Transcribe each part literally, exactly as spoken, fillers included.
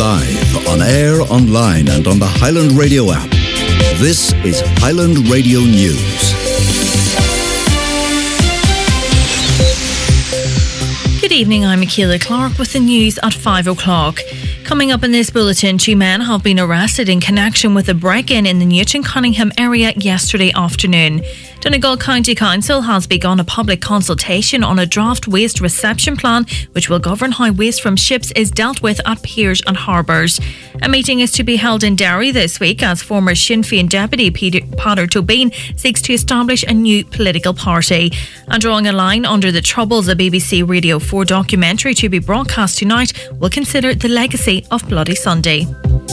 Live, on air, online and on the Highland Radio app. This is Highland Radio News. Good evening, I'm Michaela Clark with the news at five o'clock. Coming up in this bulletin, two men have been arrested in connection with a break-in in the Newton Cunningham area yesterday afternoon. Donegal County Council has begun a public consultation on a draft waste reception plan which will govern how waste from ships is dealt with at piers and harbours. A meeting is to be held in Derry this week as former Sinn Féin deputy Peter, Peadar Tóibín seeks to establish a new political party. And drawing a line under the troubles, a B B C Radio four documentary to be broadcast tonight will consider the legacy of Bloody Sunday.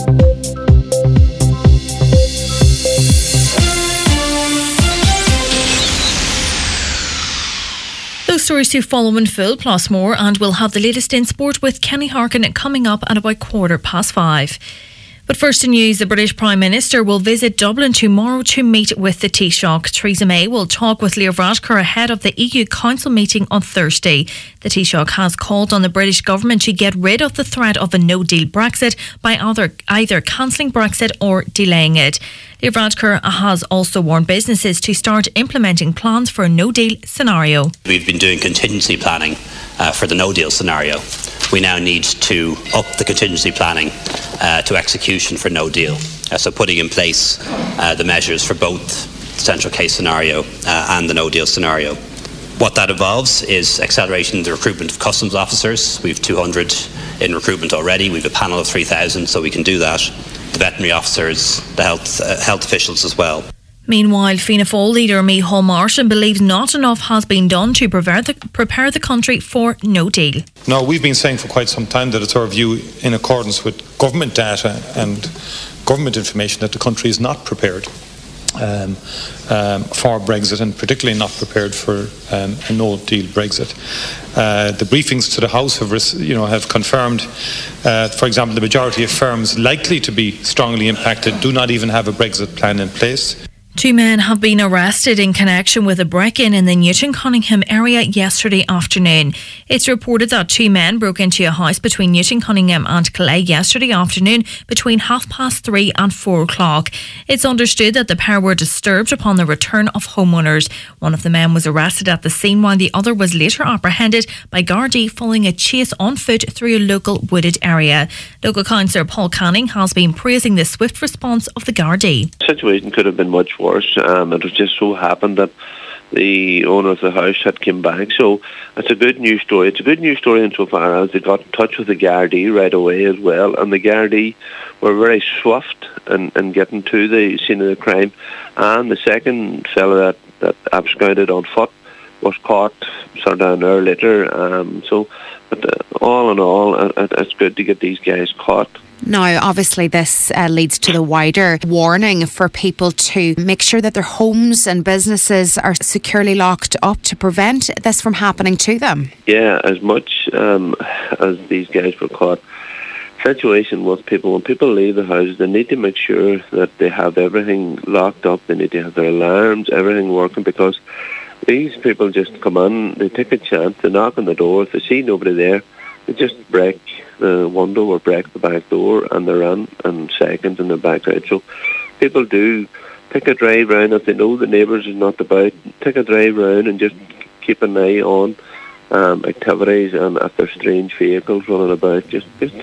Those stories to follow in full, plus more, and we'll have the latest in sport with Kenny Harkin coming up at about quarter past five. But first in news, the British Prime Minister will visit Dublin tomorrow to meet with the Taoiseach. Theresa May will talk with Leo Varadkar ahead of the E U Council meeting on Thursday. The Taoiseach has called on the British government to get rid of the threat of a no-deal Brexit by either, either cancelling Brexit or delaying it. Leo Varadkar has also warned businesses to start implementing plans for a no-deal scenario. We've been doing contingency planning uh, for the no-deal scenario. We now need to up the contingency planning uh, to execution for no deal. Uh, so putting in place uh, the measures for both the central case scenario uh, and the no deal scenario. What that involves is accelerating the recruitment of customs officers. We have two hundred in recruitment already. We have a panel of three thousand, so we can do that. The veterinary officers, the health uh, health officials as well. Meanwhile, Fianna Fáil leader Micheál Martin believes not enough has been done to prepare the, prepare the country for no deal. No, we've been saying for quite some time that it's our view, in accordance with government data and government information, that the country is not prepared um, um, for Brexit, and particularly not prepared for um, a no-deal Brexit. Uh, the briefings to the House have, you know, have confirmed, uh, for example, the majority of firms likely to be strongly impacted do not even have a Brexit plan in place. Two men have been arrested in connection with a break-in in the Newton Cunningham area yesterday afternoon. It's reported that two men broke into a house between Newton Cunningham and Calais yesterday afternoon between half past three and four o'clock. It's understood that the pair were disturbed upon the return of homeowners. One of the men was arrested at the scene while the other was later apprehended by Gardaí following a chase on foot through a local wooded area. Local councillor Paul Canning has been praising the swift response of the Gardaí. The situation could have been much worse. Um, it was just so happened that the owner of the house had come back. So it's a good news story. It's a good news story insofar as they got in touch with the Gardaí right away as well. And the Gardaí were very swift in, in getting to the scene of the crime. And the second fellow that, that absconded on foot was caught sort of an hour later. Um, so but, uh, all in all, uh, it's good to get these guys caught. Now, obviously, this uh, leads to the wider warning for people to make sure that their homes and businesses are securely locked up to prevent this from happening to them. Yeah, as much um, as these guys were caught, situation with people, when people leave the house, they need to make sure that they have everything locked up. They need to have their alarms, everything working, because these people just come in, they take a chance, they knock on the door, if they see nobody there, they just break the window or break the back door, and they're in in seconds and they're back out. So people do take a drive round if they know the neighbours is not about. Take a drive round and just keep an eye on um, activities, and if there's strange vehicles running about, just, just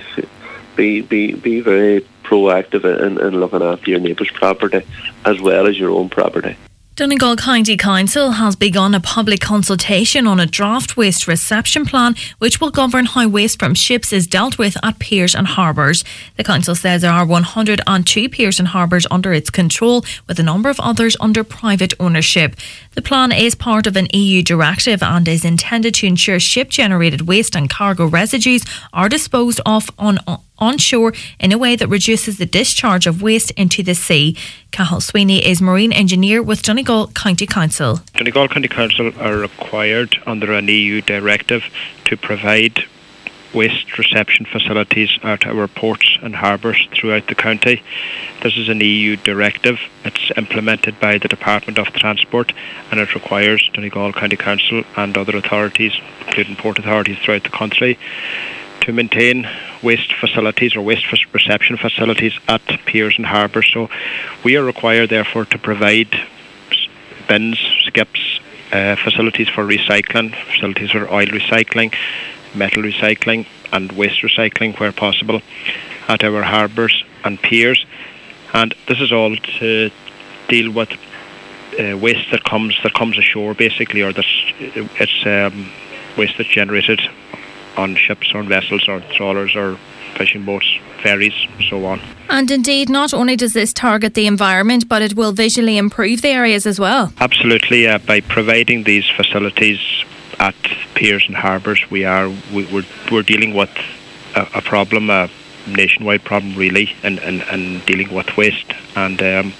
be be be very proactive in, in looking after your neighbour's property as well as your own property. Donegal County Council has begun a public consultation on a draft waste reception plan which will govern how waste from ships is dealt with at piers and harbours. The council says there are one hundred two piers and harbours under its control, with a number of others under private ownership. The plan is part of an E U directive and is intended to ensure ship-generated waste and cargo residues are disposed of on onshore in a way that reduces the discharge of waste into the sea. Cathal Sweeney is marine engineer with Donegal County Council. Donegal County Council are required under an E U directive to provide waste reception facilities at our ports and harbours throughout the county. This is an E U directive. It's implemented by the Department of Transport, and it requires Donegal County Council and other authorities, including port authorities throughout the country, to maintain waste facilities or waste reception facilities at piers and harbours. So we are required, therefore, to provide bins, skips, uh, facilities for recycling, facilities for oil recycling, metal recycling and waste recycling where possible at our harbours and piers. And this is all to deal with uh, waste that comes that comes ashore, basically, or that's it's um, waste that's generated on ships or vessels or trawlers or fishing boats, ferries, and so on. And indeed, not only does this target the environment, but it will visually improve the areas as well. Absolutely, uh, by providing these facilities at piers and harbours, we are we, we're we're dealing with a, a problem, a nationwide problem, really, and and, and dealing with waste, and um,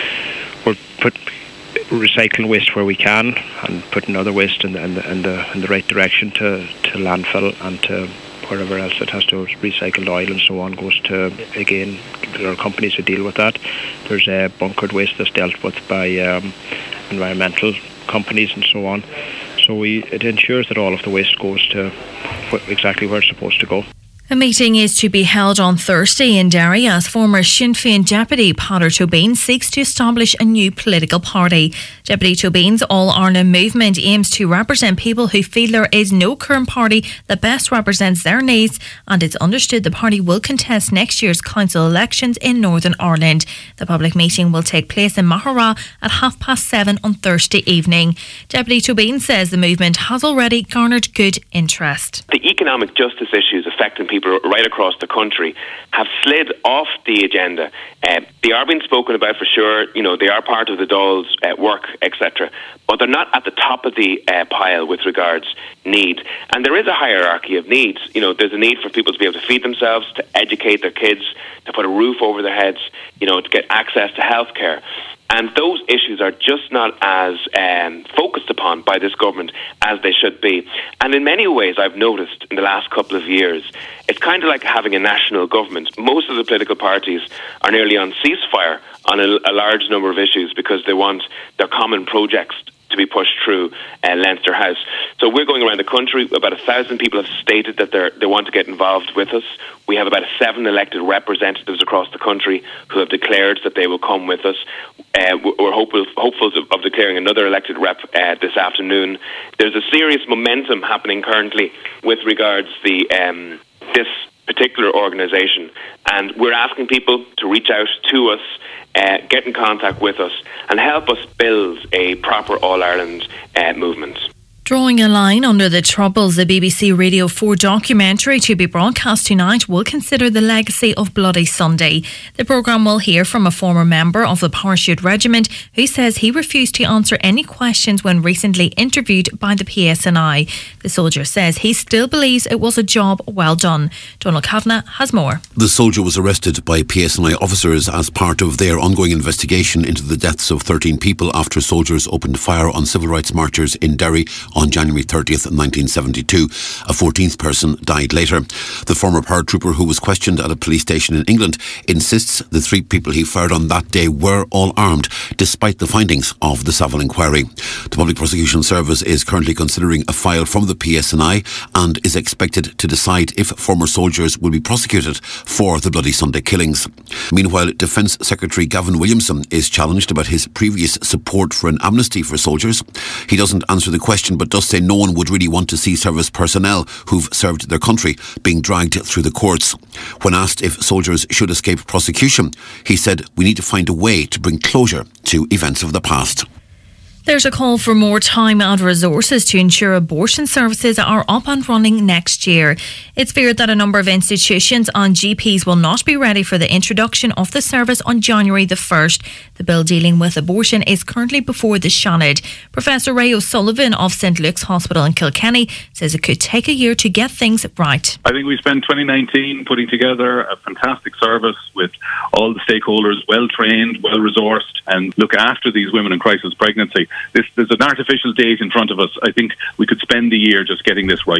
we're put recycling waste where we can, and putting other waste in the in the in the, in the right direction to, to landfill and to wherever else it has to recycled oil and so on goes to. Again, there are companies who deal with that. There's uh, bunkered waste that's dealt with by um, environmental companies and so on. So we, it ensures that all of the waste goes to exactly where it's supposed to go. A meeting is to be held on Thursday in Derry as former Sinn Féin Deputy Peadar Tóibín seeks to establish a new political party. Deputy Tóibín's All Ireland movement aims to represent people who feel there is no current party that best represents their needs, and it's understood the party will contest next year's council elections in Northern Ireland. The public meeting will take place in Maghera at half past seven on Thursday evening. Deputy Tóibín says the movement has already garnered good interest. The economic justice issues affecting people right across the country have slid off the agenda. Uh, they are being spoken about for sure. You know, they are part of the Dáil's uh, work, et cetera. But they're not at the top of the uh, pile with regards need. And there is a hierarchy of needs. You know, there's a need for people to be able to feed themselves, to educate their kids, to put a roof over their heads, you know, to get access to healthcare. And those issues are just not as um, focused upon by this government as they should be. And in many ways, I've noticed in the last couple of years, it's kind of like having a national government. Most of the political parties are nearly on ceasefire on a, a large number of issues because they want their common projects to be pushed through uh, Leinster House. So we're going around the country. About a thousand people have stated that they they want to get involved with us. We have about seven elected representatives across the country who have declared that they will come with us. Uh, we're hopeful, hopeful of, of declaring another elected rep uh, this afternoon. There's a serious momentum happening currently with regards the um, this particular organisation, and we're asking people to reach out to us, uh, get in contact with us, and help us build a proper All-Ireland uh, movement. Drawing a line under the Troubles, the B B C Radio four documentary to be broadcast tonight will consider the legacy of Bloody Sunday. The programme will hear from a former member of the Parachute Regiment who says he refused to answer any questions when recently interviewed by the P S N I. The soldier says he still believes it was a job well done. Donald Kavanagh has more. The soldier was arrested by P S N I officers as part of their ongoing investigation into the deaths of thirteen people after soldiers opened fire on civil rights marchers in Derry on January thirtieth, nineteen seventy-two. A fourteenth person died later. The former paratrooper, who was questioned at a police station in England, insists the three people he fired on that day were all armed, despite the findings of the Savile inquiry. The Public Prosecution Service is currently considering a file from the P S N I and is expected to decide if former soldiers will be prosecuted for the Bloody Sunday killings. Meanwhile, Defence Secretary Gavin Williamson is challenged about his previous support for an amnesty for soldiers. He doesn't answer the question, but does say no one would really want to see service personnel who've served their country being dragged through the courts. When asked if soldiers should escape prosecution, he said, "We need to find a way to bring closure to events of the past." There's a call for more time and resources to ensure abortion services are up and running next year. It's feared that a number of institutions and G Ps will not be ready for the introduction of the service on January the first. The bill dealing with abortion is currently before the Seanad. Professor Ray O'Sullivan of Saint Luke's Hospital in Kilkenny says it could take a year to get things right. I think we spent twenty nineteen putting together a fantastic service with all the stakeholders well trained, well resourced, and look after these women in crisis pregnancy. This, there's an artificial date in front of us. I think we could spend the year just getting this right.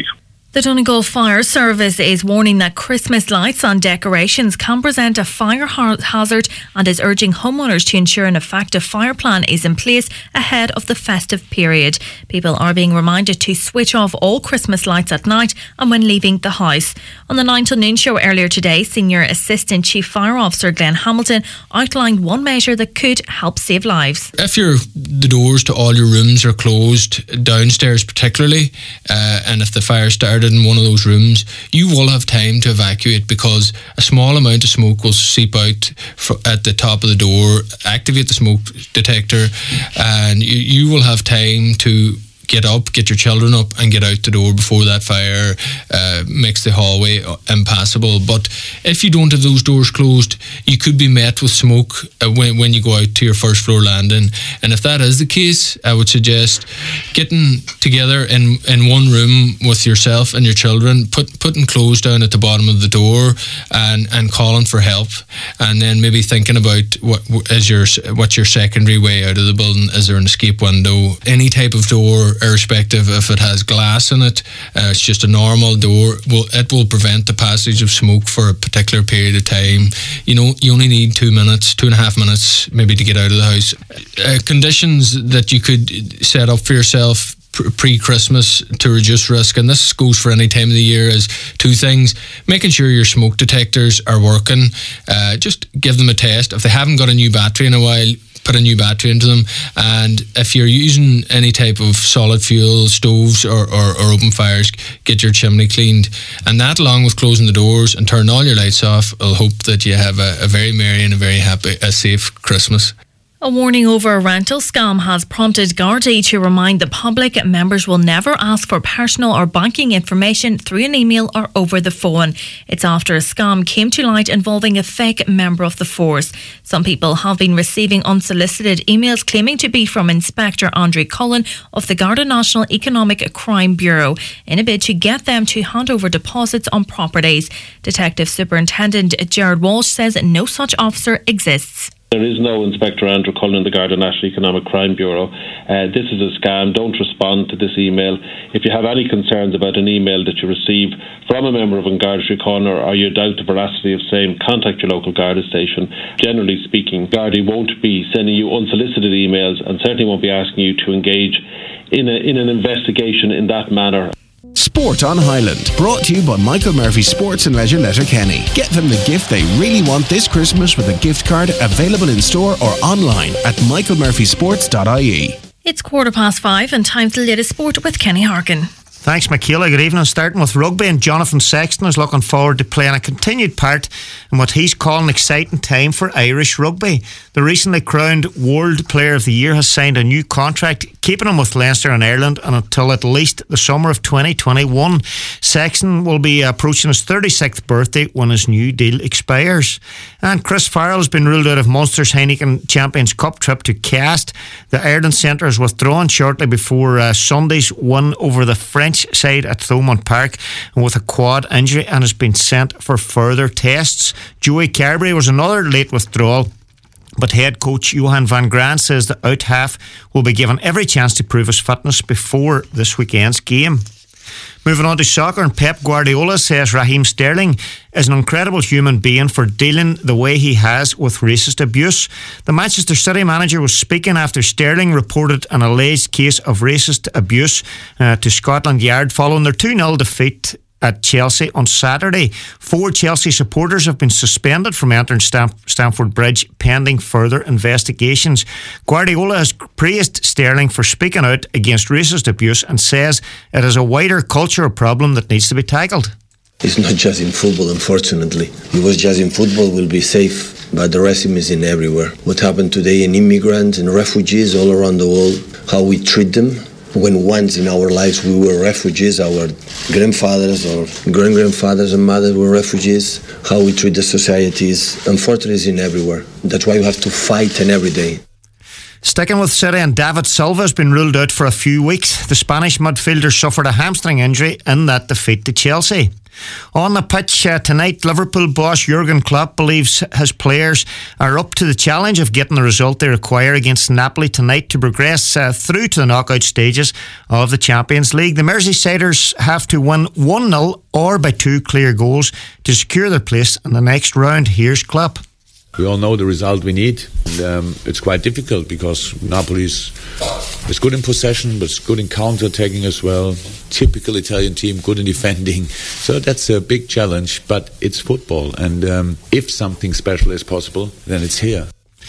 The Donegal Fire Service is warning that Christmas lights and decorations can present a fire hazard and is urging homeowners to ensure an effective fire plan is in place ahead of the festive period. People are being reminded to switch off all Christmas lights at night and when leaving the house. On the nine till noon show earlier today, Senior Assistant Chief Fire Officer Glenn Hamilton outlined one measure that could help save lives. If your the doors to all your rooms are closed, downstairs particularly, uh, and if the fire started in one of those rooms, you will have time to evacuate, because a small amount of smoke will seep out at the top of the door, activate the smoke detector, and you, you will have time to get up, get your children up and get out the door before that fire uh, makes the hallway impassable. But if you don't have those doors closed, you could be met with smoke uh, when, when you go out to your first floor landing. And if that is the case, I would suggest getting together in, in one room with yourself and your children, put, putting clothes down at the bottom of the door and, and calling for help. And then maybe thinking about what is your what's your secondary way out of the building. Is there an escape window? Any type of door, irrespective if it has glass in it, uh, it's just a normal door, will it will prevent the passage of smoke for a particular period of time. You know, you only need two minutes, two and a half minutes maybe to get out of the house. Uh, conditions that you could set up for yourself pre-Christmas to reduce risk, and this goes for any time of the year, is two things: making sure your smoke detectors are working. Uh, just give them a test. If they haven't got a new battery in a while, put a new battery into them. And if you're using any type of solid fuel stoves or, or, or open fires, get your chimney cleaned. And that, along with closing the doors and turning all your lights off, will hope that you have a, a very merry and a very happy, a safe Christmas. A warning over a rental scam has prompted Gardaí to remind the public members will never ask for personal or banking information through an email or over the phone. It's after a scam came to light involving a fake member of the force. Some people have been receiving unsolicited emails claiming to be from Inspector Andrew Cullen of the Garda National Economic Crime Bureau in a bid to get them to hand over deposits on properties. Detective Superintendent Gerard Walsh says no such officer exists. There is no Inspector Andrew Cullen in the Garda National Economic Crime Bureau. Uh, this is a scam. Don't respond to this email. If you have any concerns about an email that you receive from a member of an Garda Síochána, or you doubt the veracity of same, contact your local Garda station. Generally speaking, Garda won't be sending you unsolicited emails and certainly won't be asking you to engage in, a, in an investigation in that manner. Sport on Highland, brought to you by Michael Murphy Sports and Leisure Letterkenny. Get them the gift they really want this Christmas with a gift card available in store or online at michael murphy sports dot I E. It's quarter past five and time for the latest sport with Kenny Harkin. Thanks, Michaela. Good evening. Starting with rugby, and Jonathan Sexton is looking forward to playing a continued part in what he's calling an exciting time for Irish rugby. The recently crowned World Player of the Year has signed a new contract, keeping him with Leinster and Ireland and until at least the summer of twenty twenty-one. Sexton will be approaching his thirty-sixth birthday when his new deal expires. And Chris Farrell has been ruled out of Munster's Heineken Champions Cup trip to Cast. The Ireland centre is withdrawn shortly before uh, Sunday's win over the French side at Thomond Park, and with a quad injury, and has been sent for further tests. Joey Carberry was another late withdrawal, but head coach Johan van Graan says the out half will be given every chance to prove his fitness before this weekend's game. Moving on to soccer, and Pep Guardiola says Raheem Sterling is an incredible human being for dealing the way he has with racist abuse. The Manchester City manager was speaking after Sterling reported an alleged case of racist abuse uh, to Scotland Yard following their two nil defeat at Chelsea on Saturday. Four Chelsea supporters have been suspended from entering Stam- Stamford Bridge pending further investigations. Guardiola has praised Sterling for speaking out against racist abuse and says it is a wider cultural problem that needs to be tackled. It's not just in football, unfortunately. If it was just in football, we'll be safe, but the racism is in everywhere. What happened today in immigrants and refugees all around the world, how we treat them. When once in our lives we were refugees, our grandfathers or great-grandfathers and mothers were refugees, how we treat the societies, unfortunately, is in everywhere. That's why we have to fight and every day. Sticking with City, and David Silva has been ruled out for a few weeks. The Spanish midfielder suffered a hamstring injury in that defeat to Chelsea. On the pitch uh, tonight, Liverpool boss Jurgen Klopp believes his players are up to the challenge of getting the result they require against Napoli tonight to progress uh, through to the knockout stages of the Champions League. The Merseysiders have to win one nil or by two clear goals to secure their place in the next round. Here's Klopp. We all know the result we need, and um, it's quite difficult because Napoli is, is good in possession, but it's good in counter-attacking as well. Typical Italian team, good in defending. So that's a big challenge, but it's football, and um, if something special is possible, then it's here.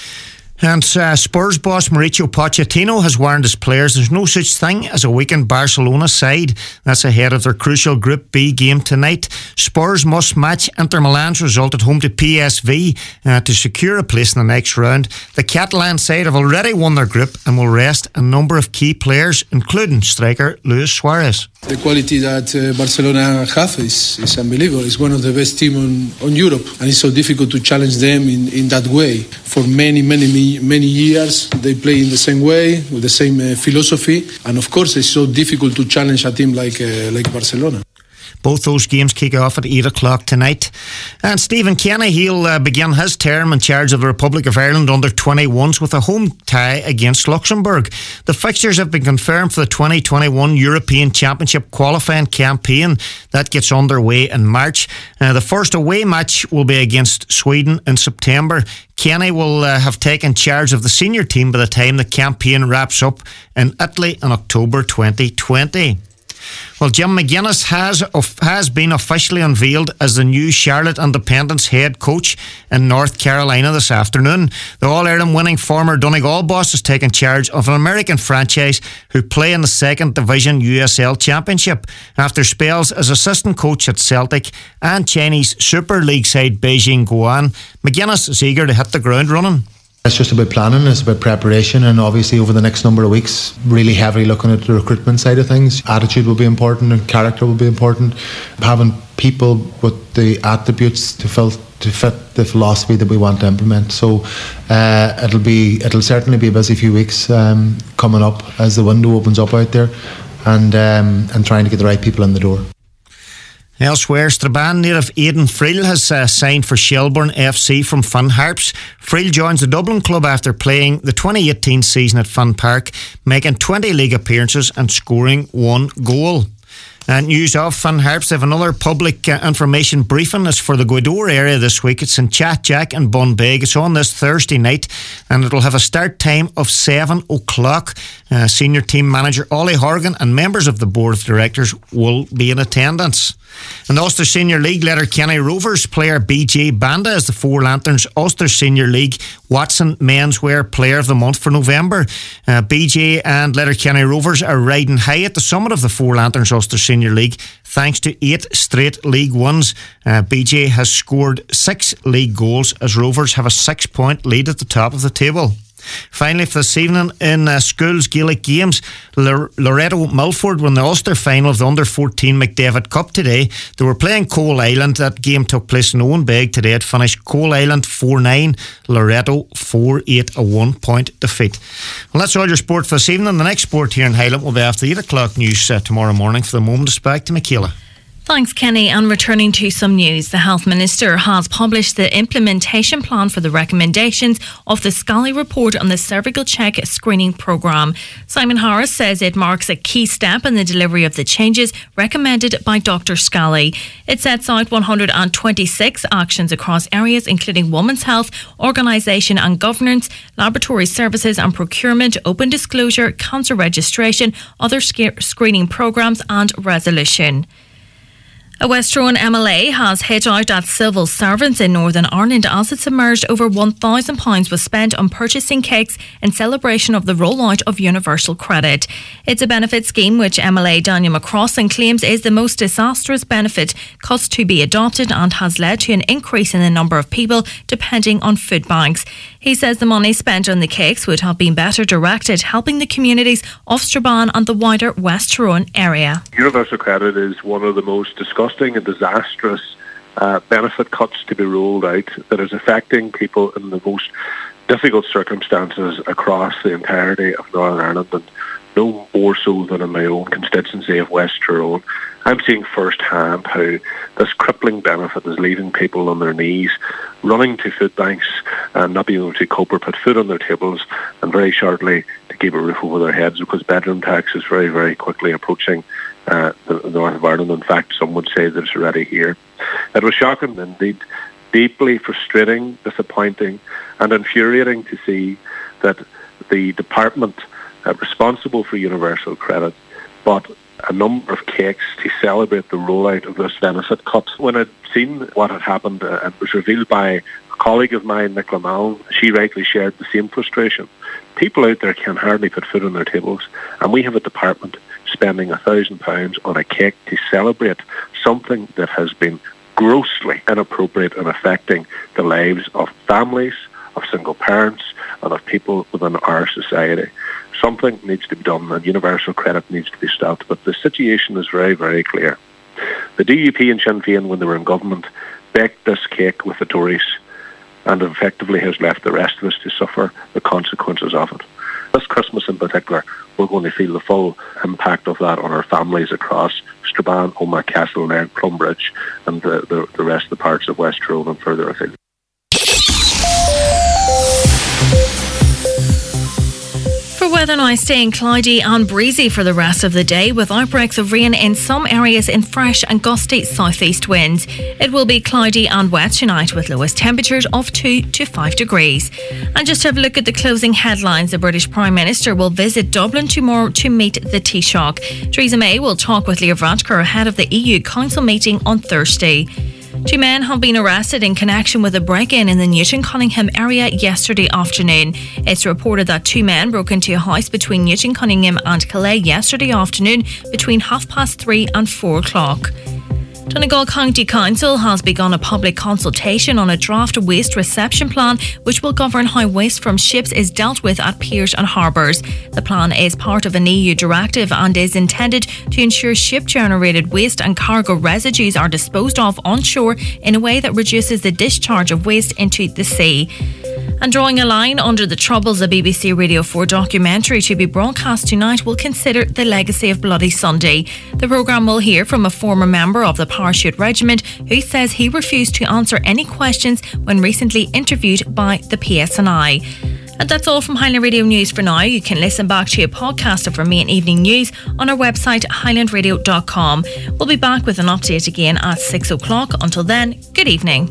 And uh, Spurs boss Mauricio Pochettino has warned his players there's no such thing as a weakened Barcelona side. That's ahead of their crucial Group B game tonight. Spurs must match Inter Milan's result at home to P S V uh, to secure a place in the next round. The Catalan side have already won their group and will rest a number of key players, including striker Luis Suarez. The quality that uh, Barcelona have is, is unbelievable. It's one of the best teams on, on Europe, and it's so difficult to challenge them in, in that way. For many, many, many years, they play in the same way, with the same uh, philosophy, and of course it's so difficult to challenge a team like uh, like Barcelona. Both those games kick off at eight o'clock tonight. And Stephen Kenny, he'll uh, begin his term in charge of the Republic of Ireland under twenty-ones with a home tie against Luxembourg. The fixtures have been confirmed for the twenty twenty-one European Championship qualifying campaign. That gets underway in March. Uh, the first away match will be against Sweden in September. Kenny will uh, have taken charge of the senior team by the time the campaign wraps up in Italy in October twenty twenty. Well, Jim McGuinness has has been officially unveiled as the new Charlotte Independence head coach in North Carolina this afternoon. The All-Ireland winning former Donegal boss has taken charge of an American franchise who play in the second division U S L Championship after spells as assistant coach at Celtic and Chinese Super League side Beijing Guoan. McGuinness is eager to hit the ground running. It's just about planning, it's about preparation, and obviously over the next number of weeks really heavily looking at the recruitment side of things. Attitude will be important and character will be important. Having people with the attributes to fill to fit the philosophy that we want to implement. So uh, it'll be it'll certainly be a busy few weeks um, coming up as the window opens up out there, and um, and trying to get the right people in the door. Elsewhere, Strabane native Aidan Friel has uh, signed for Shelbourne F C from Finn Harps. Friel joins the Dublin club after playing the twenty eighteen season at Finn Park, making twenty league appearances and scoring one goal. And news of Finn Harps, they have another public uh, information briefing. It's for the Gweedore area this week. It's in Chat Jack and Bunbeg. It's on this Thursday night, and it'll have a start time of seven o'clock. Uh, senior team manager Ollie Horgan and members of the board of directors will be in attendance. In the Ulster Senior League, Letterkenny Rovers player B J Banda is the Four Lanterns Ulster Senior League Watson Menswear Player of the Month for November. Uh, B J and Letterkenny Rovers are riding high at the summit of the Four Lanterns Ulster Senior League thanks to eight straight league wins. Uh, B J has scored six league goals as Rovers have a six point lead at the top of the table. Finally, for this evening in uh, schools Gaelic games, L- Loreto Milford won the Ulster final of the under fourteen McDavid Cup today. They were playing Coal Island. That game took place in Owenbeg today. It finished Coal Island four nine, Loreto four eight, a one point defeat. Well, that's all your sport for this evening. The next sport here in Highland will be after the eight o'clock news uh, tomorrow morning. For the moment, it's back to Michaela. Thanks, Kenny. And returning to some news, the Health Minister has published the implementation plan for the recommendations of the Scally report on the cervical check screening programme. Simon Harris says it marks a key step in the delivery of the changes recommended by Doctor Scally. It sets out one hundred twenty-six actions across areas including women's health, organisation and governance, laboratory services and procurement, open disclosure, cancer registration, other sc- screening programmes and resolution. A West Rowan M L A has hit out at civil servants in Northern Ireland as it's emerged over one thousand pounds was spent on purchasing cakes in celebration of the rollout of universal credit. It's a benefit scheme which M L A Daniel McCrossan claims is the most disastrous benefit cuts to be adopted and has led to an increase in the number of people depending on food banks. He says the money spent on the cakes would have been better directed, helping the communities of Strabane and the wider West Rowan area. Universal credit is one of the most disgusting and disastrous uh, benefit cuts to be rolled out that is affecting people in the most difficult circumstances across the entirety of Northern Ireland. And no more so than in my own constituency of West Tyrone. I'm seeing firsthand how this crippling benefit is leaving people on their knees, running to food banks and not being able to cope or put food on their tables, and very shortly to keep a roof over their heads, because bedroom tax is very, very quickly approaching uh, the, the north of Ireland. In fact, some would say that it's already here. It was shocking, indeed, deeply frustrating, disappointing and infuriating to see that the department uh, responsible for universal credit bought a number of cakes to celebrate the rollout of this benefit cut. When I'd seen what had happened, uh, it was revealed by a colleague of mine, Nicola Mallon. She rightly shared the same frustration. People out there can hardly put food on their tables, and we have a department spending a thousand pounds on a cake to celebrate something that has been grossly inappropriate and affecting the lives of families, of single parents, and of people within our society. Something needs to be done, and universal credit needs to be stopped. But the situation is very, very clear. The D U P and Sinn Féin, when they were in government, baked this cake with the Tories, and effectively has left the rest of us to suffer the consequences of it. This Christmas in particular, we're going to feel the full impact of that on our families across Strabane, Omagh, Castleknock, Plumbridge, and the, the, the rest of the parts of West Tyrone and further afield. For weather now, staying cloudy and breezy for the rest of the day, with outbreaks of rain in some areas in fresh and gusty southeast winds. It will be cloudy and wet tonight, with lowest temperatures of two to five degrees. And just have a look at the closing headlines. The British Prime Minister will visit Dublin tomorrow to meet the Taoiseach. Theresa May will talk with Leo Varadkar ahead of the E U Council meeting on Thursday. Two men have been arrested in connection with a break-in in the Newton Cunningham area yesterday afternoon. It's reported that two men broke into a house between Newton Cunningham and Calais yesterday afternoon between half past three and four o'clock. Donegal County Council has begun a public consultation on a draft waste reception plan which will govern how waste from ships is dealt with at piers and harbours. The plan is part of an E U directive and is intended to ensure ship-generated waste and cargo residues are disposed of on shore in a way that reduces the discharge of waste into the sea. And drawing a line under the troubles, a B B C Radio four documentary to be broadcast tonight will consider the legacy of Bloody Sunday. The programme will hear from a former member of the Parachute Regiment who says he refused to answer any questions when recently interviewed by the P S N I. And that's all from Highland Radio News for now. You can listen back to a podcast of our main evening news on our website highland radio dot com. We'll be back with an update again at six o'clock. Until then, good evening.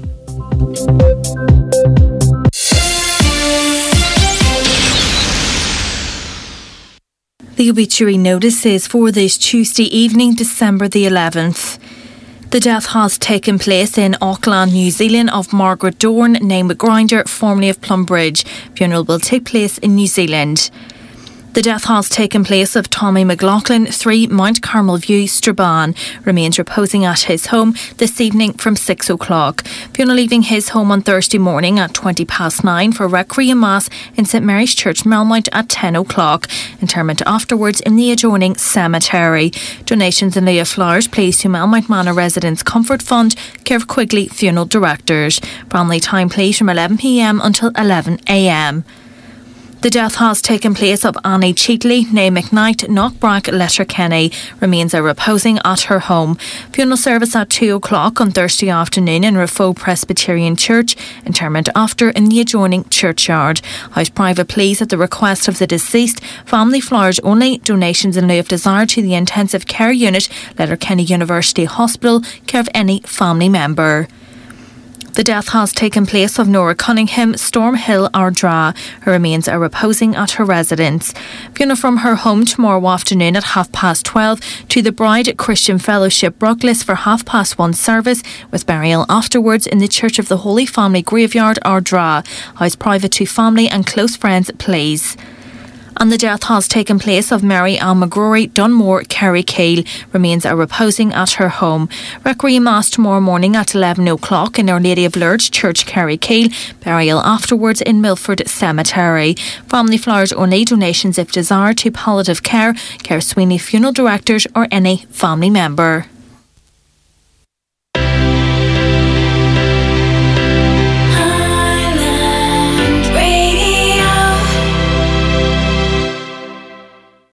The obituary notices for this Tuesday evening, December the eleventh. The death has taken place in Auckland, New Zealand, of Margaret Dorn, née McGrinder, formerly of Plumbridge. Funeral will take place in New Zealand. The death has taken place of Tommy McLaughlin, three Mount Carmel View, Strabane. Remains reposing at his home this evening from six o'clock. Funeral leaving his home on Thursday morning at twenty past nine for Requiem Mass in St Mary's Church, Melmount at ten o'clock. Interment afterwards in the adjoining cemetery. Donations in lieu of flowers please to Melmount Manor Residents Comfort Fund, care of Quigley Funeral Directors. Family time please from eleven p m until eleven a m. The death has taken place of Annie Cheatley, née McKnight, Knockbrack, Letterkenny. Remains are reposing at her home. Funeral service at two o'clock on Thursday afternoon in Rafo Presbyterian Church. Interment after in the adjoining churchyard. House private please at the request of the deceased. Family flowers only. Donations in lieu of desire to the intensive care unit, Letterkenny University Hospital, care of any family member. The death has taken place of Nora Cunningham, Stormhill, Ardra. Her remains are reposing at her residence. Funeral from her home tomorrow afternoon at half past twelve to the Bride Christian Fellowship, Brooklis, for half past one service, with burial afterwards in the Church of the Holy Family Graveyard, Ardra. House private to family and close friends, please. And the death has taken place of Mary Ann McGrory, Dunmore, Kerry Keel. Remains are reposing at her home. Requiem Mass tomorrow morning at eleven o'clock in Our Lady of Lourdes Church, Kerry Keel. Burial afterwards in Milford Cemetery. Family flowers only. Donations if desired to palliative care, care Sweeney Funeral Directors or any family member.